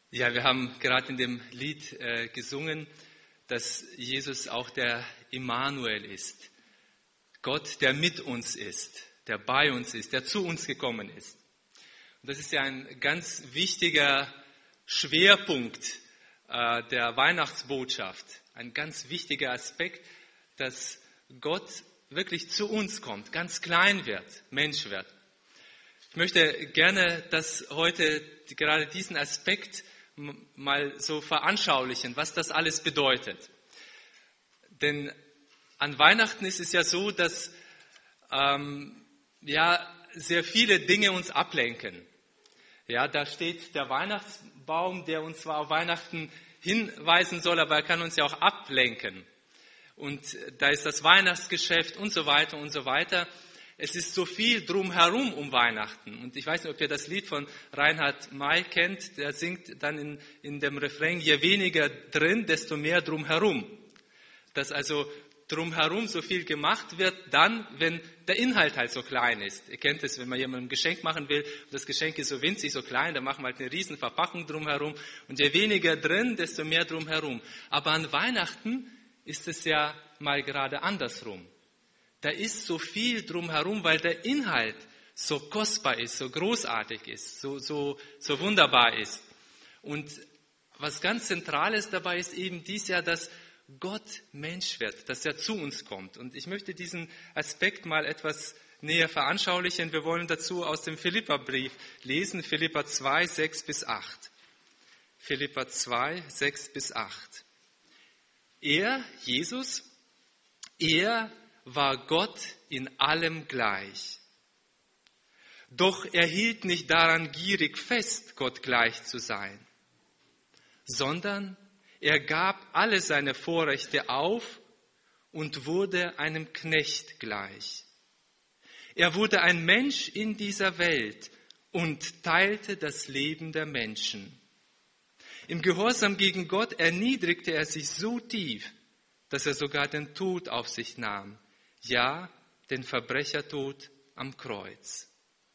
Ja, wir haben gerade in dem Lied gesungen, dass Jesus auch der Immanuel ist. Gott, der mit uns ist, der bei uns ist, der zu uns gekommen ist. Und das ist ja ein ganz wichtiger Schwerpunkt der Weihnachtsbotschaft. Ein ganz wichtiger Aspekt, dass Gott wirklich zu uns kommt, ganz klein wird, Mensch wird. Ich möchte gerne das heute, gerade diesen Aspekt mal so veranschaulichen, was das alles bedeutet. Denn an Weihnachten ist es ja so, dass sehr viele Dinge uns ablenken. Ja, da steht der Weihnachtsbaum, der uns zwar auf Weihnachten hinweisen soll, aber er kann uns ja auch ablenken. Und da ist das Weihnachtsgeschäft und so weiter und so weiter. Es ist so viel drumherum um Weihnachten. Und ich weiß nicht, ob ihr das Lied von Reinhard May kennt. Der singt dann in dem Refrain, je weniger drin, desto mehr drumherum. Dass also drumherum so viel gemacht wird, dann, wenn der Inhalt halt so klein ist. Ihr kennt es, wenn man jemandem ein Geschenk machen will, und das Geschenk ist so winzig, so klein, dann machen wir halt eine riesen Verpackung drumherum. Und je weniger drin, desto mehr drumherum. Aber an Weihnachten ist es ja mal gerade andersrum. Da ist so viel drumherum, weil der Inhalt so kostbar ist, so großartig ist, so wunderbar ist. Und was ganz Zentrales dabei ist eben dies Jahr, dass Gott Mensch wird, dass er zu uns kommt. Und ich möchte diesen Aspekt mal etwas näher veranschaulichen. Wir wollen dazu aus dem Philipperbrief lesen, Philipper 2, 6 bis 8. Philipper 2, 6 bis 8. Er, Jesus, er war Gott in allem gleich. Doch er hielt nicht daran gierig fest, Gott gleich zu sein, sondern er gab alle seine Vorrechte auf und wurde einem Knecht gleich. Er wurde ein Mensch in dieser Welt und teilte das Leben der Menschen. Im Gehorsam gegen Gott erniedrigte er sich so tief, dass er sogar den Tod auf sich nahm. Ja, den Verbrechertod am Kreuz.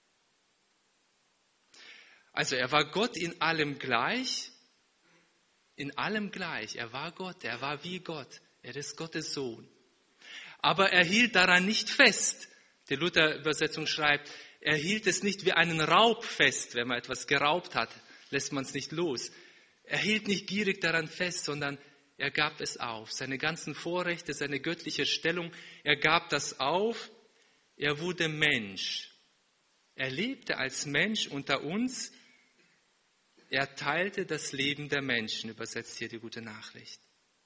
Also er war Gott in allem gleich. In allem gleich. Er war Gott, er war wie Gott. Er ist Gottes Sohn. Aber er hielt daran nicht fest. Die Luther-Übersetzung schreibt, er hielt es nicht wie einen Raub fest. Wenn man etwas geraubt hat, lässt man es nicht los. Er hielt nicht gierig daran fest, sondern er gab es auf. Seine ganzen Vorrechte, seine göttliche Stellung, er gab das auf. Er wurde Mensch. Er lebte als Mensch unter uns. Er teilte das Leben der Menschen, übersetzt hier die gute Nachricht.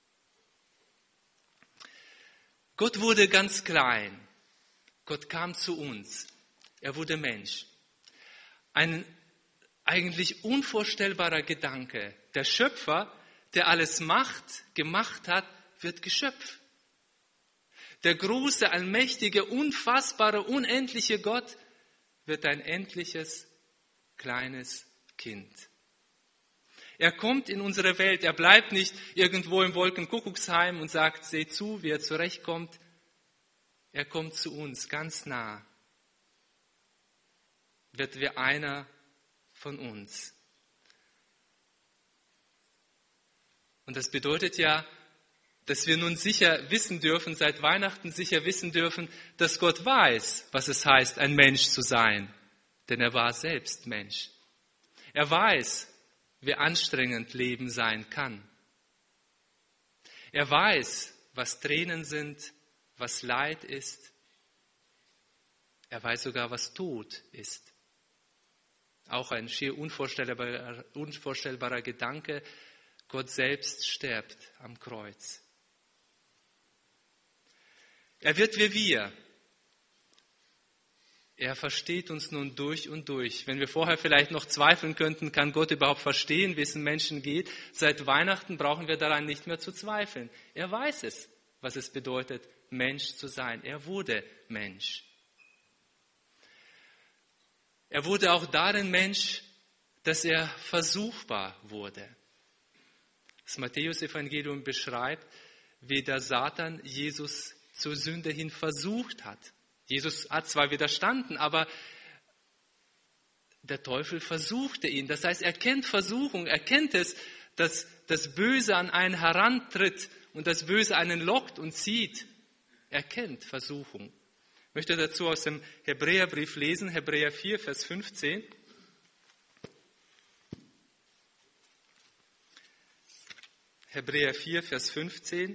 Gott wurde ganz klein. Gott kam zu uns. Er wurde Mensch. Ein eigentlich unvorstellbarer Gedanke. Der Schöpfer, der alles gemacht hat, wird Geschöpf. Der große, allmächtige, unfassbare, unendliche Gott wird ein endliches, kleines Kind. Er kommt in unsere Welt, er bleibt nicht irgendwo im Wolkenkuckucksheim und sagt, seht zu, wie er zurechtkommt. Er kommt zu uns ganz nah, wird wie einer von uns. Und das bedeutet ja, dass wir nun sicher wissen dürfen, seit Weihnachten sicher wissen dürfen, dass Gott weiß, was es heißt, ein Mensch zu sein. Denn er war selbst Mensch. Er weiß, wie anstrengend Leben sein kann. Er weiß, was Tränen sind, was Leid ist. Er weiß sogar, was Tod ist. Auch ein schier unvorstellbarer Gedanke, Gott selbst stirbt am Kreuz. Er wird wie wir. Er versteht uns nun durch und durch. Wenn wir vorher vielleicht noch zweifeln könnten, kann Gott überhaupt verstehen, wie es den Menschen geht? Seit Weihnachten brauchen wir daran nicht mehr zu zweifeln. Er weiß es, was es bedeutet, Mensch zu sein. Er wurde Mensch. Er wurde auch darin Mensch, dass er versuchbar wurde. Das Matthäus-Evangelium beschreibt, wie der Satan Jesus zur Sünde hin versucht hat. Jesus hat zwar widerstanden, aber der Teufel versuchte ihn. Das heißt, er kennt Versuchung, er kennt es, dass das Böse an einen herantritt und das Böse einen lockt und zieht. Er kennt Versuchung. Ich möchte dazu aus dem Hebräerbrief lesen, Hebräer 4, Vers 15. Hebräer 4, Vers 15.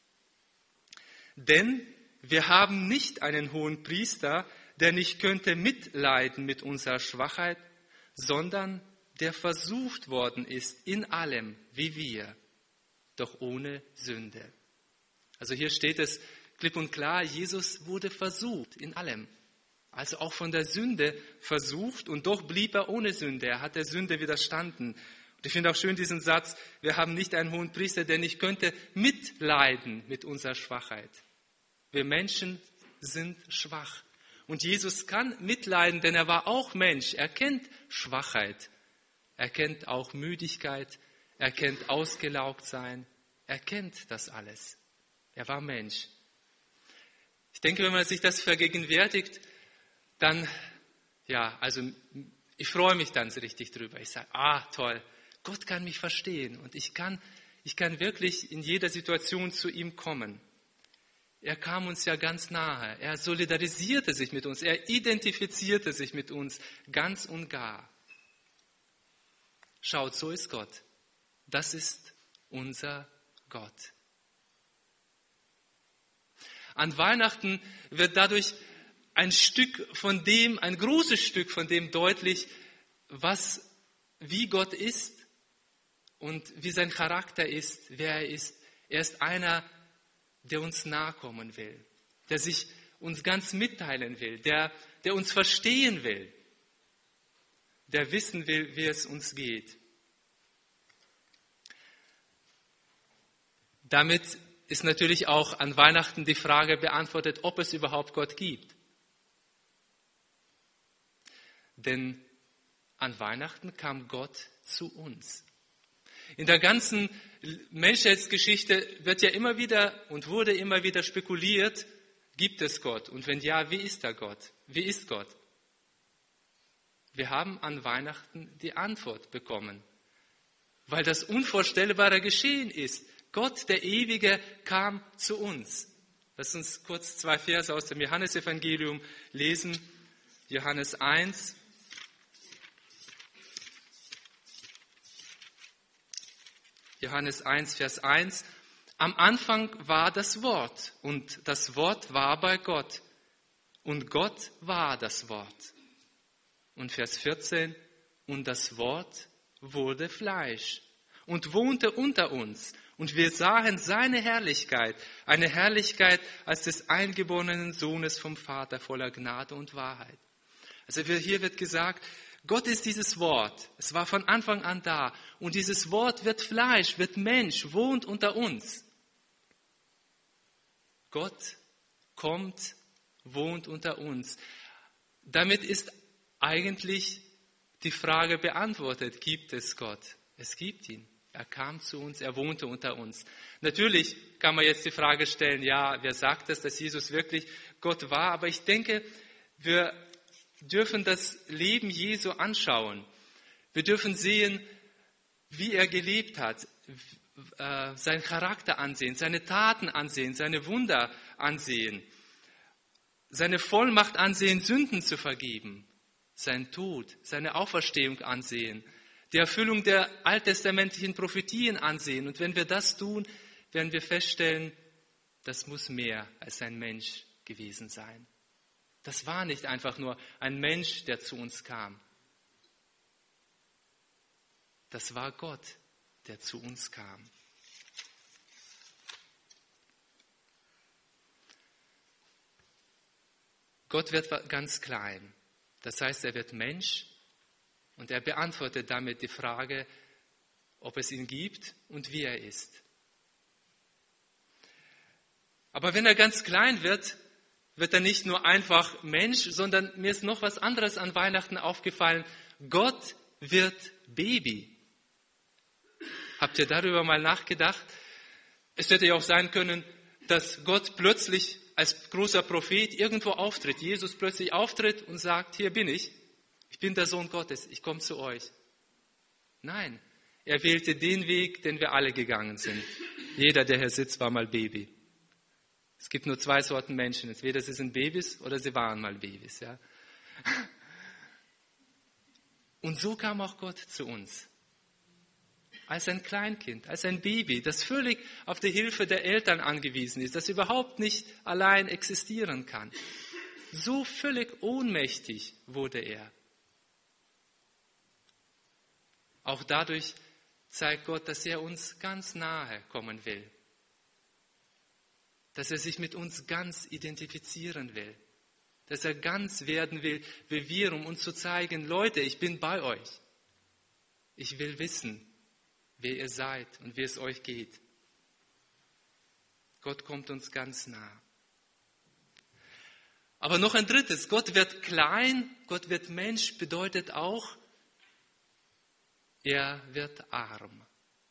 Denn wir haben nicht einen hohen Priester, der nicht könnte mitleiden mit unserer Schwachheit, sondern der versucht worden ist in allem, wie wir, doch ohne Sünde. Also hier steht es klipp und klar, Jesus wurde versucht in allem. Also auch von der Sünde versucht und doch blieb er ohne Sünde. Er hat der Sünde widerstanden. Und ich finde auch schön diesen Satz, wir haben nicht einen hohen Priester, der nicht könnte mitleiden mit unserer Schwachheit. Wir Menschen sind schwach. Und Jesus kann mitleiden, denn er war auch Mensch. Er kennt Schwachheit. Er kennt auch Müdigkeit. Er kennt ausgelaugt sein. Er kennt das alles. Er war Mensch. Ich denke, wenn man sich das vergegenwärtigt, dann, ich freue mich dann so richtig drüber. Ich sage, toll, Gott kann mich verstehen und ich kann wirklich in jeder Situation zu ihm kommen. Er kam uns ja ganz nahe. Er solidarisierte sich mit uns. Er identifizierte sich mit uns ganz und gar. Schaut, so ist Gott. Das ist unser Gott. An Weihnachten wird dadurch ein großes Stück von dem deutlich, wie Gott ist und wie sein Charakter ist, wer er ist. Er ist einer, der uns nahe kommen will, der sich uns ganz mitteilen will, der uns verstehen will, der wissen will, wie es uns geht. Damit ist natürlich auch an Weihnachten die Frage beantwortet, ob es überhaupt Gott gibt. Denn an Weihnachten kam Gott zu uns. In der ganzen Menschheitsgeschichte wurde immer wieder spekuliert, gibt es Gott? Und wenn ja, wie ist der Gott? Wie ist Gott? Wir haben an Weihnachten die Antwort bekommen, weil das Unvorstellbare geschehen ist. Gott, der Ewige, kam zu uns. Lass uns kurz 2 Verse aus dem Johannesevangelium lesen. Johannes 1. Johannes 1, Vers 1. Am Anfang war das Wort und das Wort war bei Gott und Gott war das Wort. Und Vers 14. Und das Wort wurde Fleisch und wohnte unter uns. Und wir sahen seine Herrlichkeit, eine Herrlichkeit als des eingeborenen Sohnes vom Vater, voller Gnade und Wahrheit. Also hier wird gesagt, Gott ist dieses Wort. Es war von Anfang an da. Und dieses Wort wird Fleisch, wird Mensch, wohnt unter uns. Gott kommt, wohnt unter uns. Damit ist eigentlich die Frage beantwortet, gibt es Gott? Es gibt ihn. Er kam zu uns, er wohnte unter uns. Natürlich kann man jetzt die Frage stellen, wer sagt das, dass Jesus wirklich Gott war? Aber ich denke, wir dürfen das Leben Jesu anschauen. Wir dürfen sehen, wie er gelebt hat, seinen Charakter ansehen, seine Taten ansehen, seine Wunder ansehen, seine Vollmacht ansehen, Sünden zu vergeben, sein Tod, seine Auferstehung ansehen, die Erfüllung der alttestamentlichen Prophetien ansehen. Und wenn wir das tun, werden wir feststellen, das muss mehr als ein Mensch gewesen sein. Das war nicht einfach nur ein Mensch, der zu uns kam. Das war Gott, der zu uns kam. Gott wird ganz klein. Das heißt, er wird Mensch. Und er beantwortet damit die Frage, ob es ihn gibt und wie er ist. Aber wenn er ganz klein wird, wird er nicht nur einfach Mensch, sondern mir ist noch was anderes an Weihnachten aufgefallen. Gott wird Baby. Habt ihr darüber mal nachgedacht? Es hätte ja auch sein können, dass Gott plötzlich als großer Prophet irgendwo auftritt. Jesus plötzlich auftritt und sagt, hier bin ich. Ich bin der Sohn Gottes, ich komme zu euch. Nein, er wählte den Weg, den wir alle gegangen sind. Jeder, der hier sitzt, war mal Baby. Es gibt nur 2 Sorten Menschen. Entweder sie sind Babys oder sie waren mal Babys. Ja. Und so kam auch Gott zu uns. Als ein Kleinkind, als ein Baby, das völlig auf die Hilfe der Eltern angewiesen ist, das überhaupt nicht allein existieren kann. So völlig ohnmächtig wurde er. Auch dadurch zeigt Gott, dass er uns ganz nahe kommen will. Dass er sich mit uns ganz identifizieren will. Dass er ganz werden will, wie wir, um uns zu zeigen, Leute, ich bin bei euch. Ich will wissen, wer ihr seid und wie es euch geht. Gott kommt uns ganz nah. Aber noch ein drittes, Gott wird klein, Gott wird Mensch, bedeutet auch, er wird arm.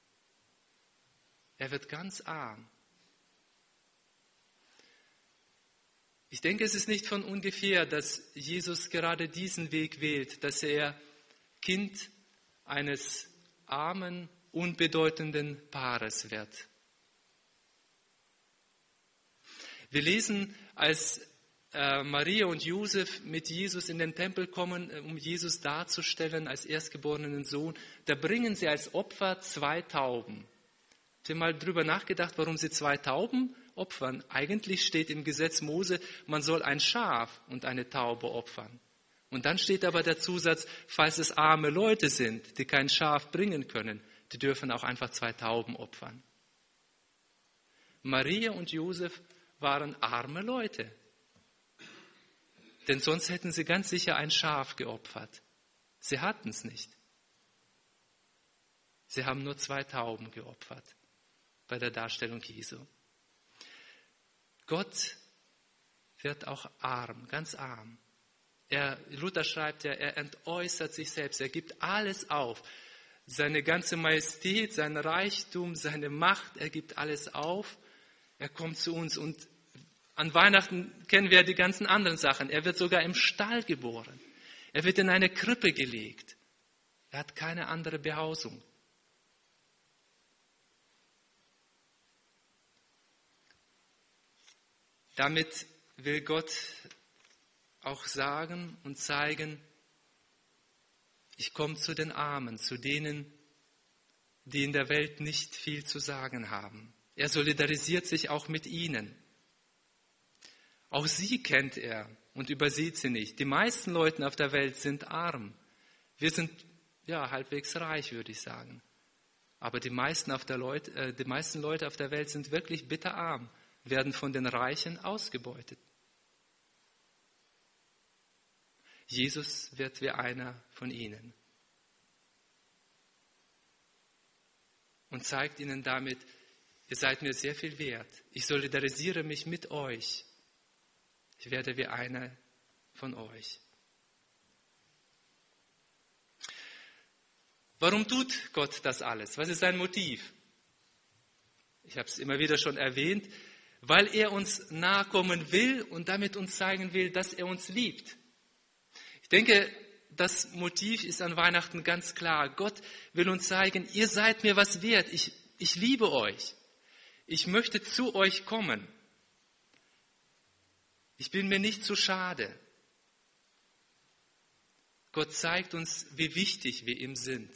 Er wird ganz arm. Ich denke, es ist nicht von ungefähr, dass Jesus gerade diesen Weg wählt, dass er Kind eines armen, unbedeutenden Paares wird. Wir lesen, als Maria und Josef mit Jesus in den Tempel kommen, um Jesus darzustellen als erstgeborenen Sohn, da bringen sie als Opfer 2 Tauben. Habt ihr mal drüber nachgedacht, warum sie 2 Tauben opfern? Eigentlich steht im Gesetz Mose, man soll ein Schaf und eine Taube opfern. Und dann steht aber der Zusatz, falls es arme Leute sind, die kein Schaf bringen können, die dürfen auch einfach 2 Tauben opfern. Maria und Josef waren arme Leute. Denn sonst hätten sie ganz sicher ein Schaf geopfert. Sie hatten es nicht. Sie haben nur 2 Tauben geopfert bei der Darstellung Jesu. Gott wird auch arm, ganz arm. Luther schreibt ja, er entäußert sich selbst, er gibt alles auf. Seine ganze Majestät, sein Reichtum, seine Macht, er gibt alles auf. Er kommt zu uns und an Weihnachten kennen wir die ganzen anderen Sachen. Er wird sogar im Stall geboren. Er wird in eine Krippe gelegt. Er hat keine andere Behausung. Damit will Gott auch sagen und zeigen, ich komme zu den Armen, zu denen, die in der Welt nicht viel zu sagen haben. Er solidarisiert sich auch mit ihnen. Auch sie kennt er und übersieht sie nicht. Die meisten Leute auf der Welt sind arm. Wir sind halbwegs reich, würde ich sagen. Aber die meisten Leute auf der Welt sind wirklich bitterarm, werden von den Reichen ausgebeutet. Jesus wird wie einer von ihnen und zeigt ihnen damit, ihr seid mir sehr viel wert. Ich solidarisiere mich mit euch. Ich werde wie einer von euch. Warum tut Gott das alles? Was ist sein Motiv? Ich habe es immer wieder schon erwähnt, weil er uns nahe kommen will und damit uns zeigen will, dass er uns liebt. Ich denke, das Motiv ist an Weihnachten ganz klar. Gott will uns zeigen, ihr seid mir was wert. Ich liebe euch. Ich möchte zu euch kommen. Ich bin mir nicht zu schade. Gott zeigt uns, wie wichtig wir ihm sind.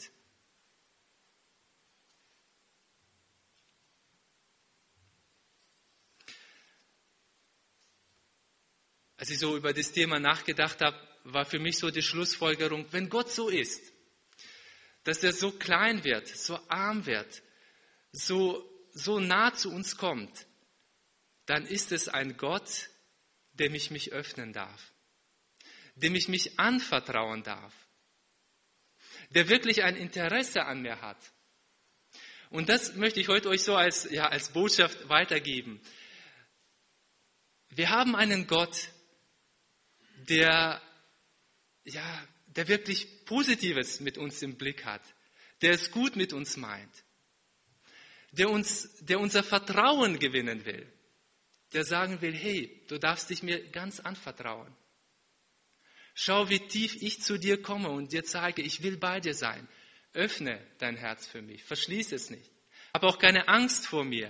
Als ich so über das Thema nachgedacht habe, war für mich so die Schlussfolgerung, wenn Gott so ist, dass er so klein wird, so arm wird, so nah zu uns kommt, dann ist es ein Gott, dem ich mich öffnen darf, dem ich mich anvertrauen darf, der wirklich ein Interesse an mir hat. Und das möchte ich heute euch so als Botschaft weitergeben. Wir haben einen Gott, der wirklich Positives mit uns im Blick hat, der es gut mit uns meint, der unser Vertrauen gewinnen will, der sagen will, hey, du darfst dich mir ganz anvertrauen. Schau, wie tief ich zu dir komme und dir zeige, ich will bei dir sein. Öffne dein Herz für mich, verschließ es nicht. Hab auch keine Angst vor mir.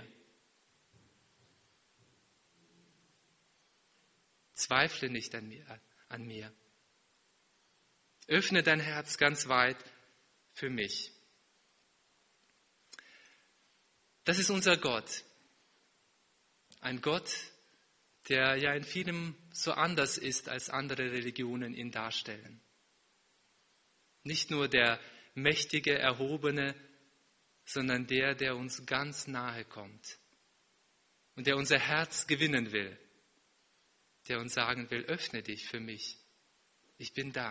Zweifle nicht an mir. Öffne dein Herz ganz weit für mich. Das ist unser Gott. Ein Gott, der ja in vielem so anders ist, als andere Religionen ihn darstellen. Nicht nur der mächtige, erhobene, sondern der uns ganz nahe kommt und der unser Herz gewinnen will, der uns sagen will, öffne dich für mich, ich bin da.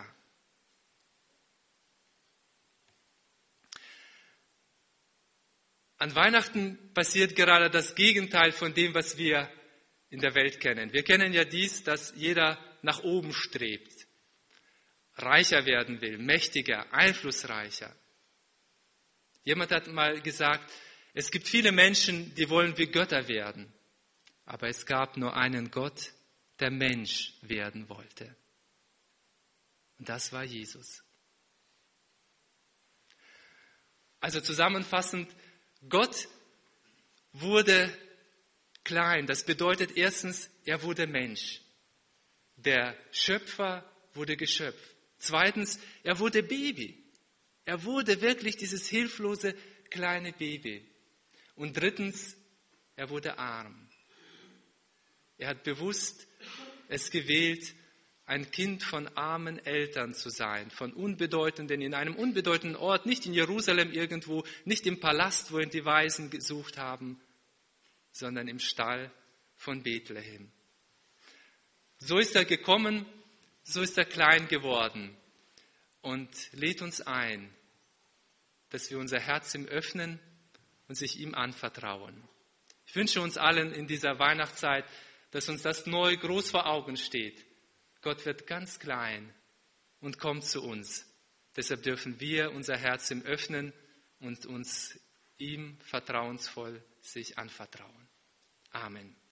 An Weihnachten passiert gerade das Gegenteil von dem, was wir in der Welt kennen. Wir kennen ja dies, dass jeder nach oben strebt, reicher werden will, mächtiger, einflussreicher. Jemand hat mal gesagt, es gibt viele Menschen, die wollen wie Götter werden, aber es gab nur einen Gott, der Mensch werden wollte. Und das war Jesus. Also zusammenfassend, Gott wurde klein. Das bedeutet erstens, er wurde Mensch. Der Schöpfer wurde Geschöpf. Zweitens, er wurde Baby. Er wurde wirklich dieses hilflose kleine Baby. Und drittens, er wurde arm. Er hat bewusst es gewählt, ein Kind von armen Eltern zu sein, von Unbedeutenden, in einem unbedeutenden Ort, nicht in Jerusalem irgendwo, nicht im Palast, wo ihn die Weisen gesucht haben, sondern im Stall von Bethlehem. So ist er gekommen, so ist er klein geworden und lädt uns ein, dass wir unser Herz ihm öffnen und sich ihm anvertrauen. Ich wünsche uns allen in dieser Weihnachtszeit, dass uns das neu groß vor Augen steht. Gott wird ganz klein und kommt zu uns. Deshalb dürfen wir unser Herz ihm öffnen und uns ihm vertrauensvoll sich anvertrauen. Amen.